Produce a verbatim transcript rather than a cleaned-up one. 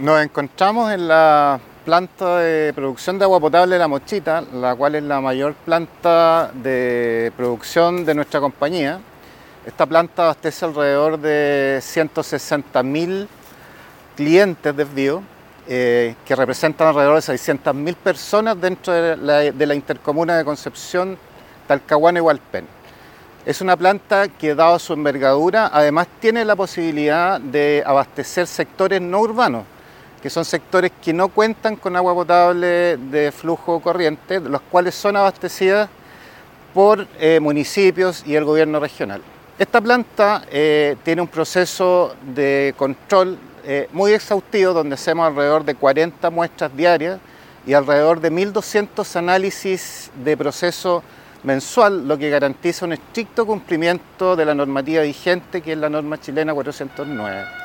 Nos encontramos en la planta de producción de agua potable de La Mochita, la cual es la mayor planta de producción de nuestra compañía. Esta planta abastece alrededor de ciento sesenta mil clientes desvío, eh, que representan alrededor de seiscientas mil personas dentro de la, de la intercomuna de Concepción, Talcahuano y Hualpén. Es una planta que, dado su envergadura, además tiene la posibilidad de abastecer sectores no urbanos, que son sectores que no cuentan con agua potable de flujo corriente, los cuales son abastecidas por eh, municipios y el gobierno regional. Esta planta eh, tiene un proceso de control eh, muy exhaustivo, donde hacemos alrededor de cuarenta muestras diarias y alrededor de mil doscientos análisis de proceso mensual, lo que garantiza un estricto cumplimiento de la normativa vigente, que es la norma chilena cuatrocientos nueve.